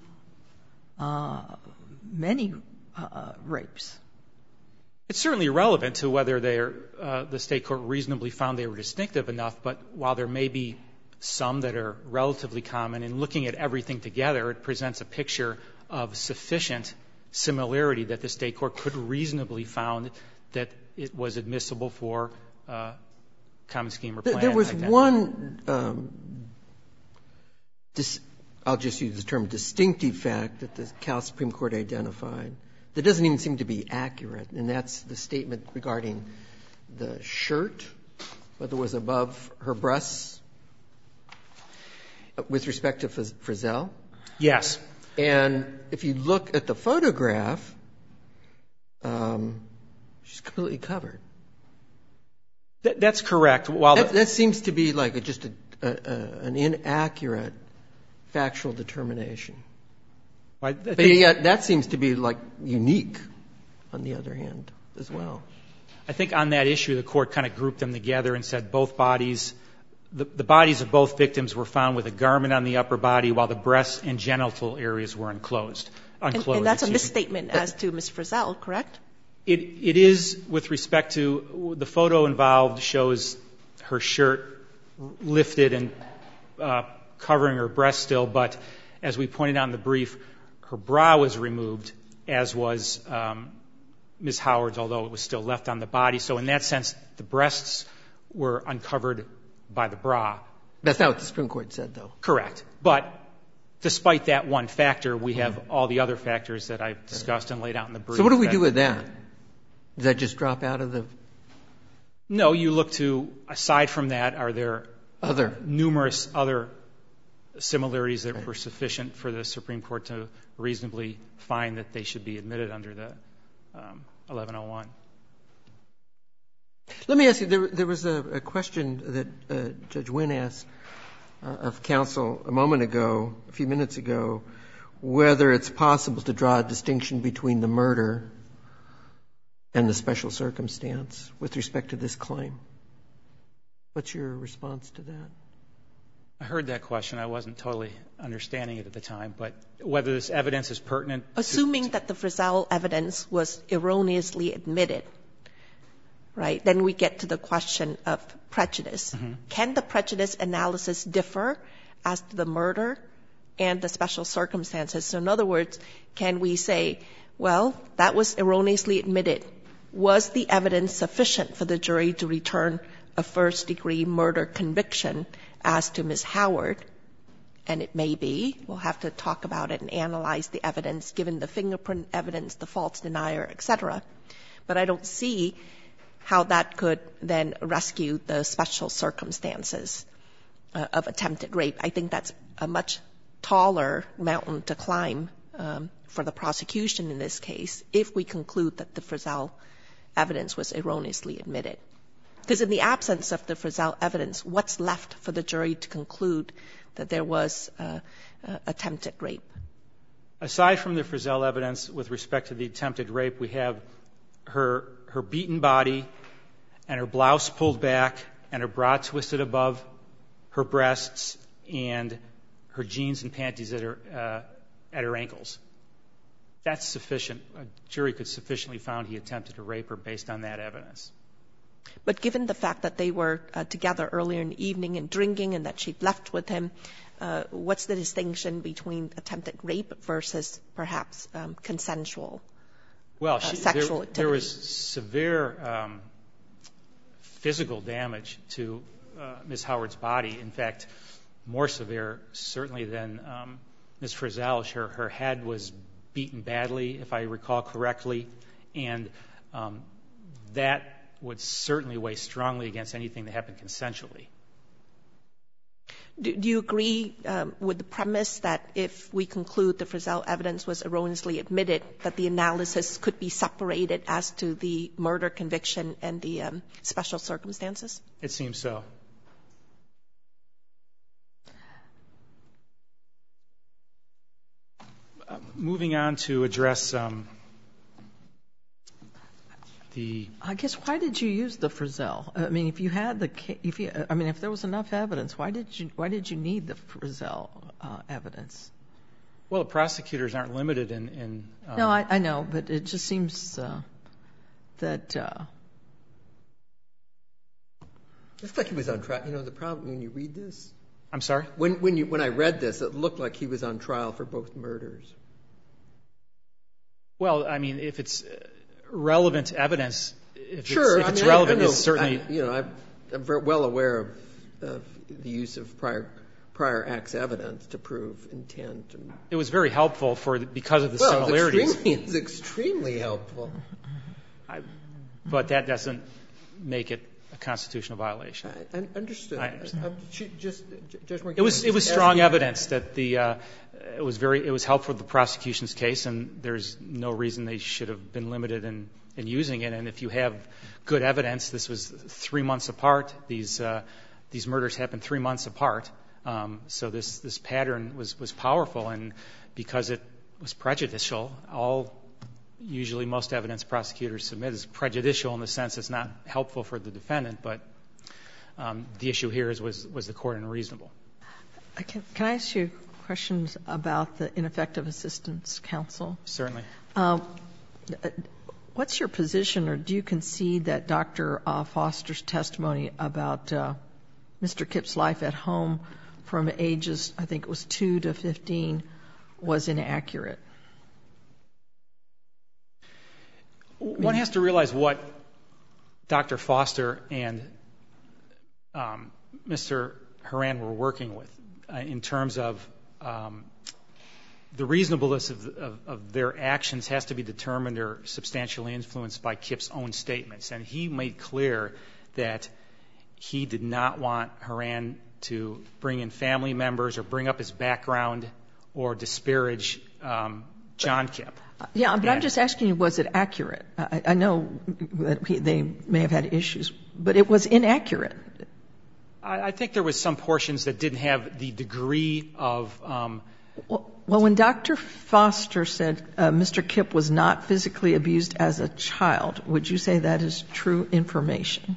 many rapes? It's certainly relevant to whether the state court reasonably found they were distinctive enough, but while there may be some that are relatively common, in looking at everything together, it presents a picture of sufficient similarity that the state court could reasonably found that it was admissible for common scheme or plan. There was one, I'll just use the term distinctive fact that the Cal Supreme Court identified that doesn't even seem to be accurate, and that's the statement regarding the shirt, whether it was above her breasts, with respect to Frizzell. Yes. And if you look at the photograph, she's completely covered. That's correct. That seems to be like just an inaccurate factual determination. But yet that seems to be like unique, on the other hand, as well. I think on that issue, the court kind of grouped them together and said both bodies, the bodies of both victims were found with a garment on the upper body while the breasts and genital areas were unclosed. And that's a misstatement as to Ms. Frizzell, correct? It is with respect to the photo involved shows her shirt lifted and covering her breast still, but as we pointed out in the brief, her bra was removed as was Ms. Howard's, although it was still left on the body. So in that sense, the breasts were uncovered by the bra. That's not what the Supreme Court said, though. Correct. But despite that one factor, we have all the other factors that I've discussed and laid out in the brief. So what do we do with that? Does that just drop out of the... No, you look to, aside from that, are there numerous other similarities that were sufficient for the Supreme Court to reasonably find that they should be admitted under the 1101? Let me ask you, there was a question that Judge Wynn asked of counsel a few minutes ago, whether it's possible to draw a distinction between the murder and the special circumstance with respect to this claim. What's your response to that? I heard that question. I wasn't totally understanding it at the time, but whether this evidence is pertinent... Assuming that the Frizzell evidence was erroneously admitted, right, then we get to the question of prejudice. Mm-hmm. Can the prejudice analysis differ as to the murder and the special circumstances? So in other words, can we say, well, that was erroneously admitted. Was the evidence sufficient for the jury to return a first-degree murder conviction as to Ms. Howard? And it may be. We'll have to talk about it and analyze the evidence, given the fingerprint evidence, the false denier, et cetera. But I don't see how that could then rescue the special circumstances of attempted rape. I think that's a much taller mountain to climb for the prosecution in this case, if we conclude that the Frizzell evidence was erroneously admitted. Because in the absence of the Frizzell evidence, what's left for the jury to conclude that there was attempted rape? Aside from the Frizzell evidence with respect to the attempted rape, we have her beaten body and her blouse pulled back and her bra twisted above her breasts and her jeans and panties at her ankles. That's sufficient. A jury could sufficiently found he attempted to rape her based on that evidence. But given the fact that they were together earlier in the evening and drinking and that she'd left with him, what's the distinction between attempted rape versus perhaps consensual sexual activity? There was severe physical damage to Ms. Howard's body. In fact, more severe certainly than Ms. Frizzell. Her head was beaten badly, if I recall correctly, and that would certainly weigh strongly against anything that happened consensually. Do you agree with the premise that if we conclude the Frizzell evidence was erroneously admitted, that the analysis could be separated as to the murder conviction and the special circumstances? It seems so. Moving on to address I guess, why did you use the Frizzell? I mean, if there was enough evidence, why did you need the Frizzell evidence? Well, the prosecutors aren't limited in No, I know, but it just seems that looks like he was on trial. You know, the problem when you read this. I'm sorry? When I read this, it looked like he was on trial for both murders. Well, I mean, if it's relevant evidence, if it's I relevant, know, it's certainly. I'm very well aware of the use of prior acts evidence to prove intent. It was very helpful because of the similarities. It's extremely helpful. But that doesn't make it a constitutional violation. I understood. It was strong evidence that it was helpful for the prosecution's case, and there's no reason they should have been limited in using it. And if you have good evidence, this was 3 months apart. These murders happened 3 months apart. So this pattern was powerful, and because it was prejudicial, usually most evidence prosecutors submit is prejudicial in the sense it's not helpful for the defendant, but the issue here was the court unreasonable. Can I ask you questions about the ineffective assistance counsel? Certainly. What's your position, or do you concede that Dr. Foster's testimony about Mr. Kipp's life at home from ages, I think it was 2 to 15, was inaccurate? One has to realize what Dr. Foster and Mr. Horan were working with in terms of the reasonableness of their actions has to be determined or substantially influenced by Kip's own statements. And he made clear that he did not want Horan to bring in family members or bring up his background or disparage John Kip. Yeah, but I'm just asking you, was it accurate? I know that they may have had issues, but it was inaccurate. I think there was some portions that didn't have the degree of... Well, when Dr. Foster said Mr. Kip was not physically abused as a child, would you say that is true information?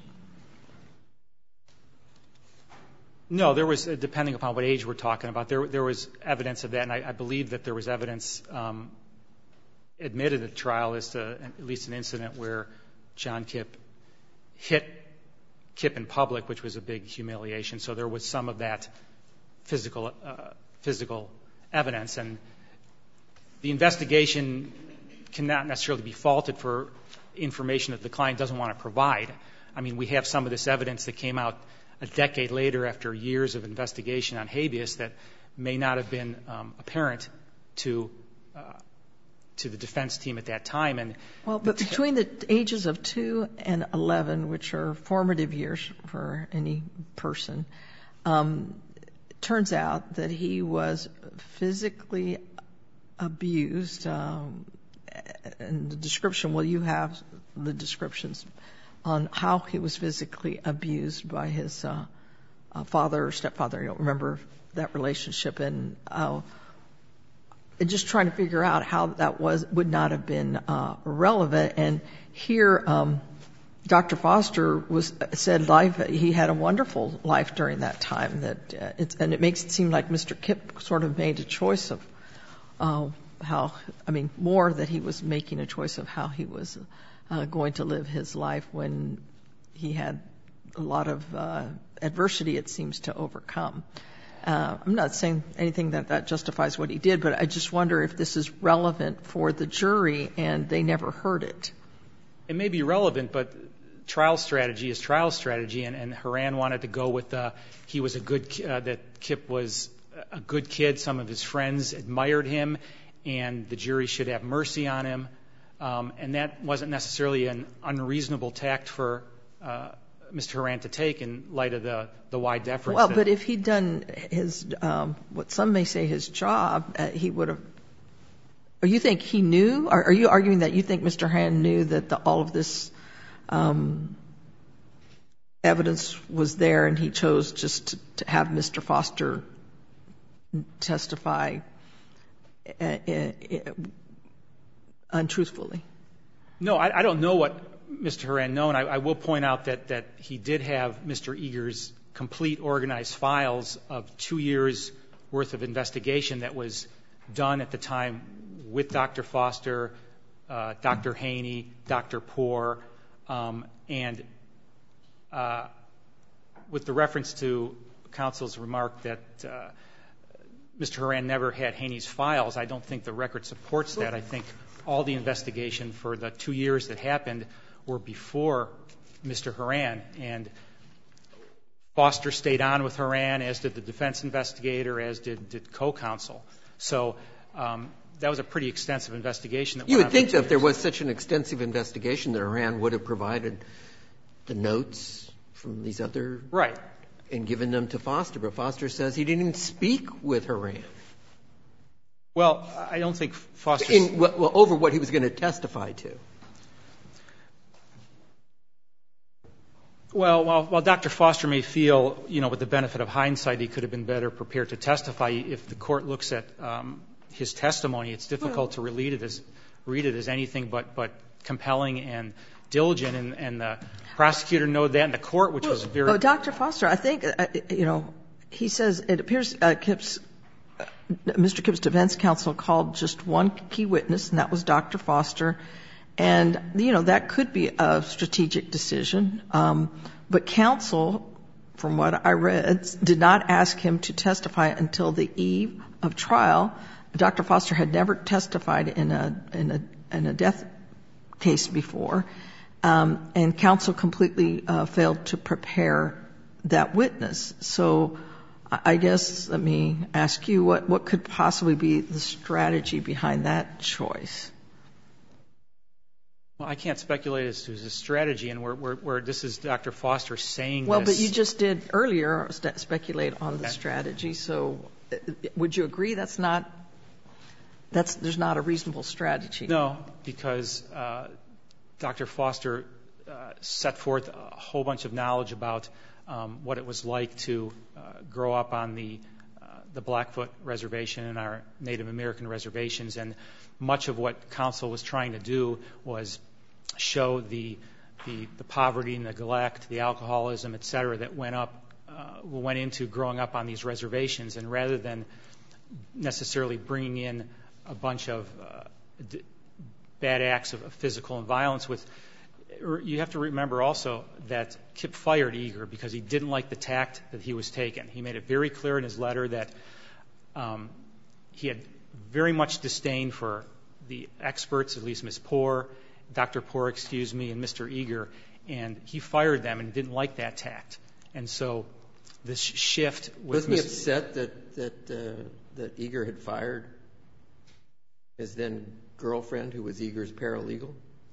No, there was, depending upon what age we're talking about, there was evidence of that, and I believe that there was evidence admitted at trial as to at least an incident where John Kip hit Kip in public, which was a big humiliation. So there was some of that physical evidence, and the investigation cannot necessarily be faulted for information that the client doesn't want to provide. I mean, we have some of this evidence that came out a decade later after years of investigation on habeas that may not have been apparent to the defense team at that time. And well, but between the ages of 2 and 11, which are formative years for any person, turns out that he was physically abused. And the description, well, you have the descriptions on how he was physically abused by his father or stepfather. I don't remember that relationship. And just trying to figure out how that would not have been relevant. And here, Dr. Foster said he had a wonderful life during that time. And it makes it seem like Mr. Kip sort of made a choice of more that he was making a choice of how he was going to live his life when he had a lot of adversity, it seems, to overcome. I'm not saying anything that justifies what he did, but I just wonder if this is relevant for the jury and they never heard it. It may be relevant, but trial strategy is trial strategy, and Horan wanted to go with he was a good that Kip was a good kid. Some of his friends admired him, and the jury should have mercy on him. And that wasn't necessarily an unreasonable tact for Mr. Horan to take in light of the wide deference. Well, but if he'd done his, what some may say his job, he would have. Or you think he knew? Are you arguing that you think Mr. Horan knew that all of this evidence was there and he chose just to have Mr. Foster testify untruthfully? No, I don't know what Mr. Horan knew, and I will point out that he did have Mr. Eager's complete organized files of 2 years' worth of investigation that was done at the time with Dr. Foster, Dr. Haney, Dr. Poore, and with the reference to counsel's remark that Mr. Horan never had Haney's files, I don't think the record supports that. I think all the investigation for the 2 years that happened were before Mr. Horan, and Foster stayed on with Horan, as did the defense investigator, as did co-counsel. So that was a pretty extensive investigation. You would think that if there was such an extensive investigation that Horan would have provided the notes from these other... Right. And given them to Foster, but Foster says he didn't even speak with Horan. Well, I don't think Foster... over what he was going to testify to. Well, while Dr. Foster may feel, with the benefit of hindsight, he could have been better prepared to testify, if the court looks at his testimony, it's difficult to read it as anything but compelling and diligent, and the prosecutor noted that in the court, which was very... Well, Dr. Foster, I think, he says it appears Mr. Kip's defense counsel called just one key witness, and that was Dr. Foster. And, that could be a strategic decision. But counsel, from what I read, did not ask him to testify until the eve of trial. Dr. Foster had never testified in a death case before, and counsel completely failed to prepare that witness. So I guess let me ask you, what could possibly be the strategy behind that choice? Well, I can't speculate as to the strategy, and where this is Dr. Foster saying this. Well, but you just did earlier speculate on the strategy. So would you agree there's not a reasonable strategy? No, because Dr. Foster set forth a whole bunch of knowledge about what it was like to grow up on the Blackfoot Reservation and our Native American reservations, and much of what counsel was trying to do was show the poverty, neglect, the alcoholism, et cetera, that went into growing up on these reservations. And rather than necessarily bringing in a bunch of bad acts of physical and violence, you have to remember also that Kip fired Eager because he didn't like the tact that he was taking. He made it very clear in his letter that he had very much disdain for the experts, at least Ms. Poore, Dr. Poore, and Mr. Eager, and he fired them and didn't like that tact. And so this shift with Wasn't he upset that Eager had fired his then girlfriend, who was Eager's paralegal?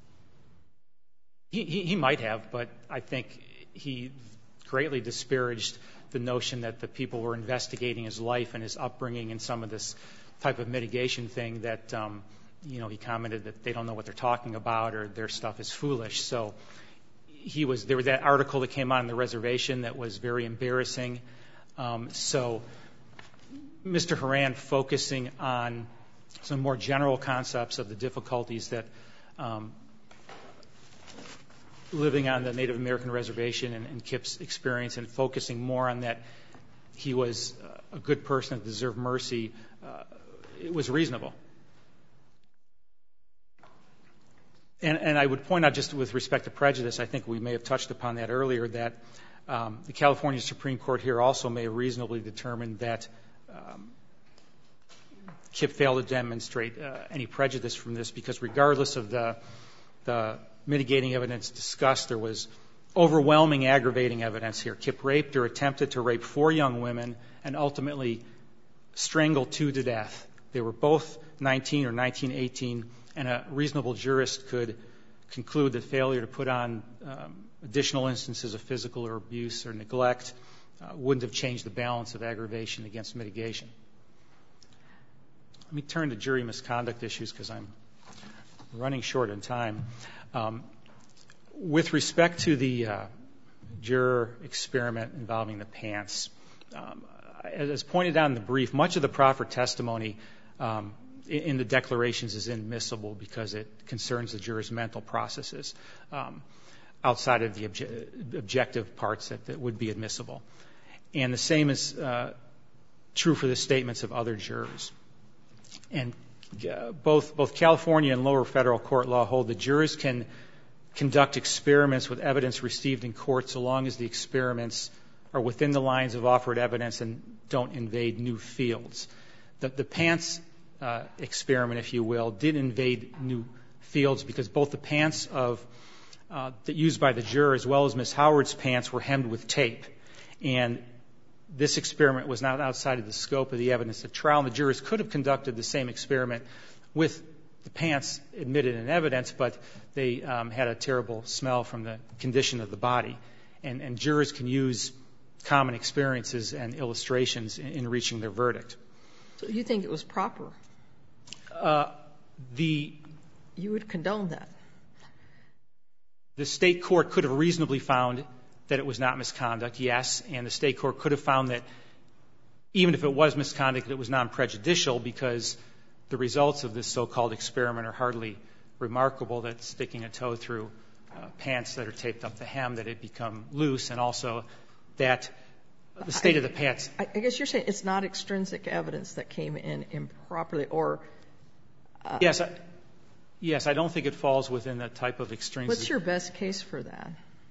He might have, but I think he greatly disparaged the notion that the people were investigating his life and his upbringing and some of this type of mitigation thing that, he commented that they don't know what they're talking about or their stuff is foolish. So there was that article that came out on the reservation that was very embarrassing. So Mr. Horan focusing on some more general concepts of the difficulties that living on the Native American reservation and Kip's experience, and focusing more on that he was a good person that deserved mercy, it was reasonable. And I would point out, just with respect to prejudice, I think we may have touched upon that earlier, that the California Supreme Court here also may have reasonably determined that Kip failed to demonstrate any prejudice from this, because regardless of the mitigating evidence discussed, there was overwhelming aggravating evidence here. Kip raped or attempted to rape 4 young women and ultimately strangled 2 to death. They were both 19 or 1918, and a reasonable jurist could conclude that failure to put on additional instances of physical or abuse or neglect wouldn't have changed the balance of aggravation against mitigation. Let me turn to jury misconduct issues because I'm running short on time. With respect to the juror experiment involving the pants, as pointed out in the brief, much of the proffered testimony in the declarations is inadmissible because it concerns the juror's mental processes outside of the objective parts that would be admissible. And the same is true for the statements of other jurors. And both California and lower federal court law hold that jurors can conduct experiments with evidence received in court so long as the experiments are within the lines of offered evidence and don't invade new fields. The pants experiment, if you will, did invade new fields because both the pants that used by the juror as well as Ms. Howard's pants were hemmed with tape. And this experiment was not outside of the scope of the evidence at trial, and the jurors could have conducted the same experiment with the pants admitted in evidence, but they had a terrible smell from the condition of the body. And jurors can use common experiences and illustrations in reaching their verdict. So you think it was proper? You would condone that? The state court could have reasonably found that it was not misconduct, yes, and the state court could have found that even if it was misconduct, it was non-prejudicial because the results of this so-called experiment are hardly remarkable, that sticking a toe through pants that are taped up the hem, that it become loose, and also that the state of the pants. I guess you're saying it's not extrinsic evidence that came in improperly, or... Yes, I don't think it falls within that type of extrinsic... What's your best case for that?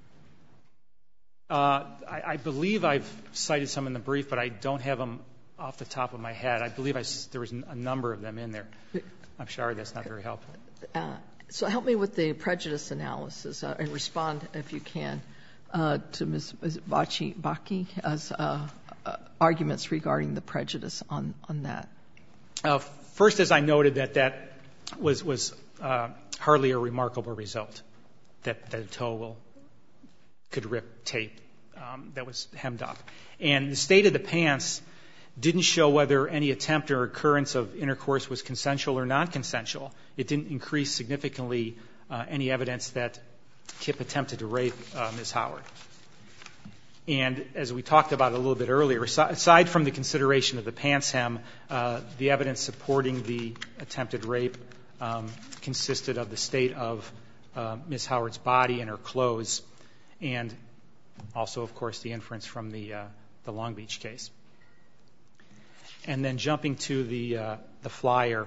I believe I've cited some in the brief, but I don't have them off the top of my head. I believe there was a number of them in there. I'm sorry, that's not very helpful. So help me with the prejudice analysis and respond, if you can, to Ms. Baki's arguments regarding the prejudice on that. First, as I noted, that was hardly a remarkable result, that a toe could rip tape that was hemmed up. And the state of the pants didn't show whether any attempt or occurrence of intercourse was consensual or non-consensual. It didn't increase significantly any evidence that Kip attempted to rape Ms. Howard. And as we talked about a little bit earlier, aside from the consideration of the pants hem, the evidence supporting the attempted rape consisted of the state of Ms. Howard's body and her clothes, and also, of course, the inference from the Long Beach case. And then jumping to the flyer,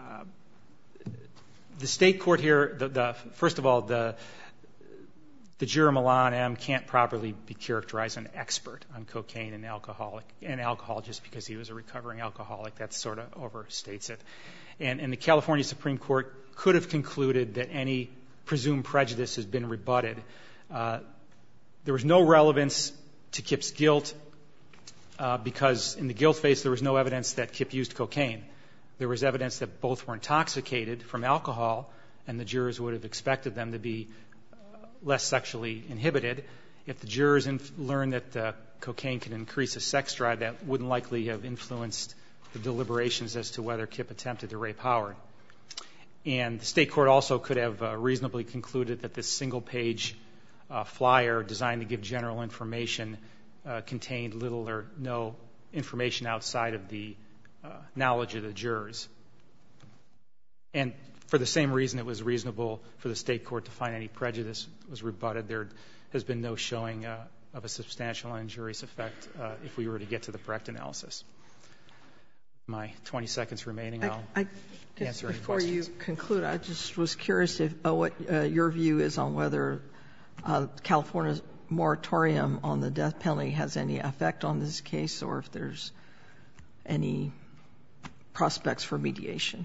the state court here, first of all, the juror Milan M. can't properly be characterized as an expert on cocaine and alcohol just because he was a recovering alcoholic. That sort of overstates it. And the California Supreme Court could have concluded that any presumed prejudice has been rebutted. There was no relevance to Kip's guilt because in the guilt phase there was no evidence that Kip used cocaine. There was evidence that both were intoxicated from alcohol, and the jurors would have expected them to be less sexually inhibited. If the jurors learned that cocaine can increase a sex drive, that wouldn't likely have influenced the deliberations as to whether Kip attempted to rape Howard. And the state court also could have reasonably concluded that this single-page flyer designed to give general information contained little or no information outside of the knowledge of the jurors. And for the same reason it was reasonable for the state court to find any prejudice was rebutted. There has been no showing of a substantial injurious effect if we were to get to the Brecht analysis. My 20 seconds remaining, I'll answer any questions. Before you conclude, I just was curious what your view is on whether California's moratorium on the death penalty has any effect on this case or if there's any prospects for mediation.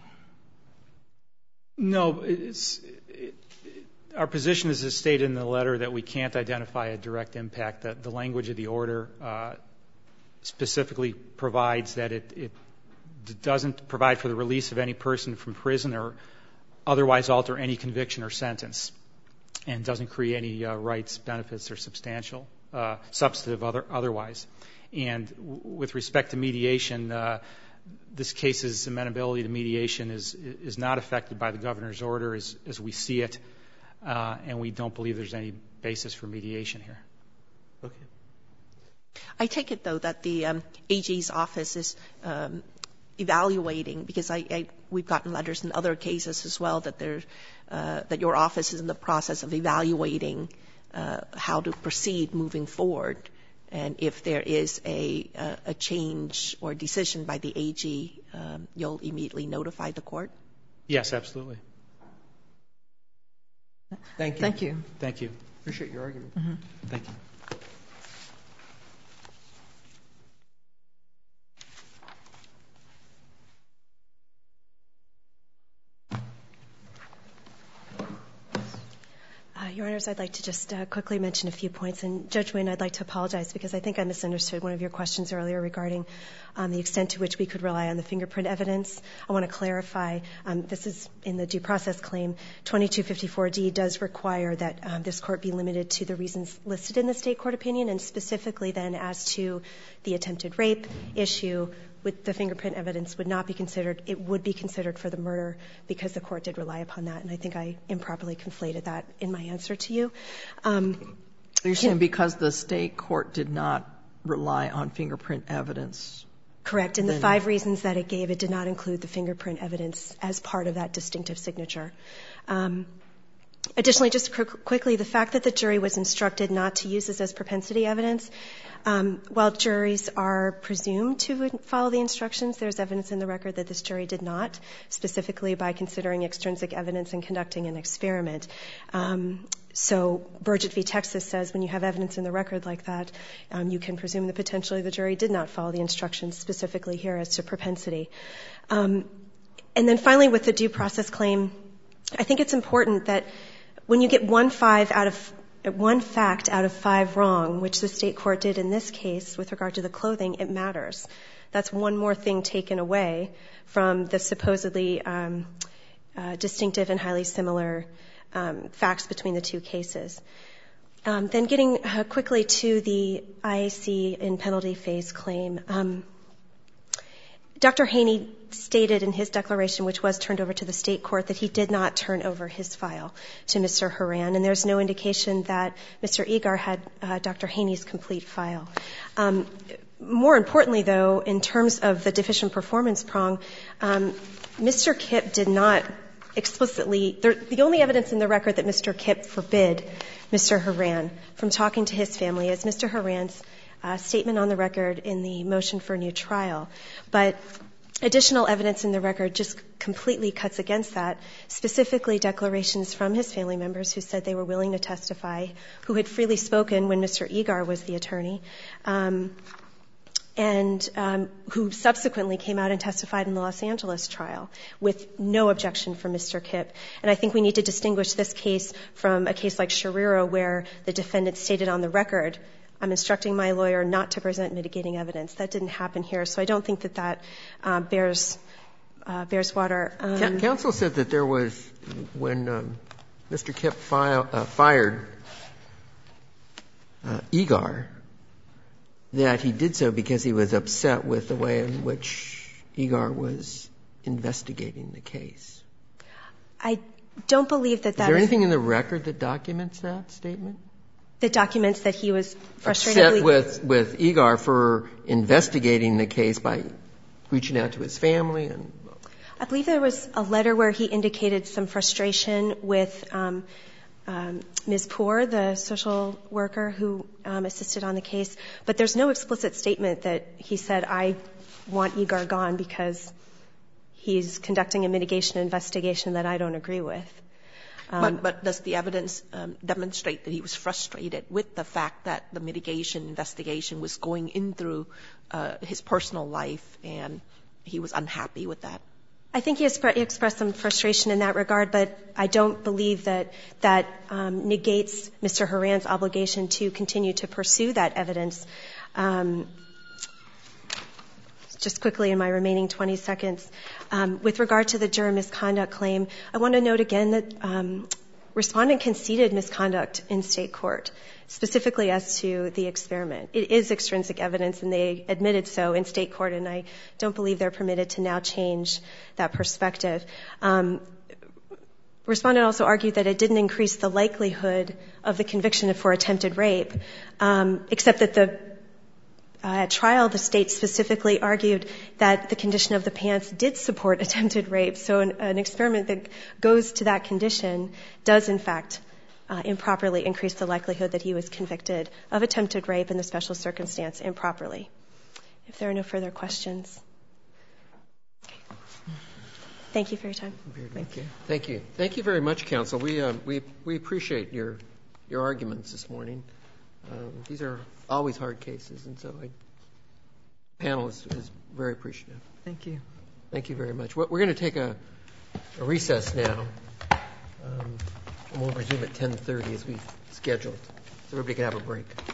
No. Our position is as stated in the letter that we can't identify a direct impact. That the language of the order specifically provides that it doesn't provide for the release of any person from prison or otherwise alter any conviction or sentence, and doesn't create any rights, benefits, or substantive otherwise. And with respect to mediation, this case's amenability to mediation is not affected by the governor's order as we see it, and we don't believe there's any basis for mediation here. Okay. I take it, though, that the AG's office is evaluating, because we've gotten letters in other cases as well that that your office is in the process of evaluating how to proceed moving forward, and if there is a change or decision by the AG, you'll immediately notify the court? Yes, absolutely. Thank you. Thank you. Thank you. Appreciate your argument. Mm-hmm. Thank you. Your Honors, I'd like to just quickly mention a few points. And Judge Wayne, I'd like to apologize because I think I misunderstood one of your questions earlier regarding the extent to which we could rely on the fingerprint evidence. I want to clarify, this is in the due process claim, 2254D does require that this court be limited to the reasons listed in the state court opinion, and specifically then as to the attempted rape issue, with the fingerprint evidence would not be considered. It would be considered for the murder because the court did rely upon that, and I think I improperly conflated that in my answer to you. You're saying because the state court did not rely on fingerprint evidence? Correct. In the 5 reasons that it gave, it did not include the fingerprint evidence as part of that distinctive signature. Additionally, just quickly, the fact that the jury was instructed not to use this as propensity evidence, while juries are presumed to follow the instructions, there's evidence in the record that this jury did not, specifically by considering extrinsic evidence and conducting an experiment. So Burgett v. Texas says when you have evidence in the record like that, you can presume that potentially the jury did not follow the instructions specifically here as to propensity. And then finally, with the due process claim, I think it's important that when you get one fact out of 5 wrong, which the state court did in this case with regard to the clothing, it matters. That's one more thing taken away from the supposedly distinctive and highly similar facts between the two cases. Then getting quickly to the IAC in penalty phase claim, Dr. Haney stated in his declaration, which was turned over to the state court, that he did not turn over his file to Mr. Horan, and there's no indication that Mr. Egar had Dr. Haney's complete file. More importantly, though, in terms of the deficient performance prong, Mr. Kipp did not explicitly, the only evidence in the record that Mr. Kipp forbid Mr. Horan from talking to his family is Mr. Horan's statement on the record in the motion for a new trial. But additional evidence in the record just completely cuts against that, specifically declarations from his family members who said they were willing to testify, who had freely spoken when Mr. Egar was the attorney, and who subsequently came out and testified in the Los Angeles trial with no objection from Mr. Kipp. And I think we need to distinguish this case from a case like Shariro, where the defendant stated on the record, I'm instructing my lawyer not to present mitigating evidence. That didn't happen here, so I don't think that that bears water. Counsel said that there was, when Mr. Kipp fired Egar, that he did so because he was upset with the way in which Egar was investigating the case. I don't believe that that is. Is there anything in the record that documents that statement? That documents that he was frustrated with Egar for investigating the case by reaching out to his family? I believe there was a letter where he indicated some frustration with Ms. Poore, the social worker who assisted on the case, but there's no explicit statement that he said, I want Egar gone because he's conducting a mitigation investigation that I don't agree with. But does the evidence demonstrate that he was frustrated with the fact that the mitigation investigation was going in through his personal life and he was unhappy with that? I think he expressed some frustration in that regard, but I don't believe that that negates Mr. Horan's obligation to continue to pursue that evidence. Just quickly in my remaining 20 seconds, with regard to the juror misconduct claim, I want to note again that respondent conceded misconduct in state court, specifically as to the experiment. It is extrinsic evidence, and they admitted so in state court, and I don't believe they're permitted to now change that perspective. Respondent also argued that it didn't increase the likelihood of the conviction for attempted rape, except that at trial, the state specifically argued that the condition of the pants did support attempted rape. So an experiment that goes to that condition does, in fact, improperly increase the likelihood that he was convicted of attempted rape in the special circumstance improperly. If there are no further questions. Thank you for your time. Thank you. Thank you. Thank you very much, counsel. We appreciate your arguments this morning. These are always hard cases, and so the panel is very appreciative. Thank you. Thank you very much. We're going to take a recess now, and we'll resume at 10:30 as we scheduled, so everybody can have a break.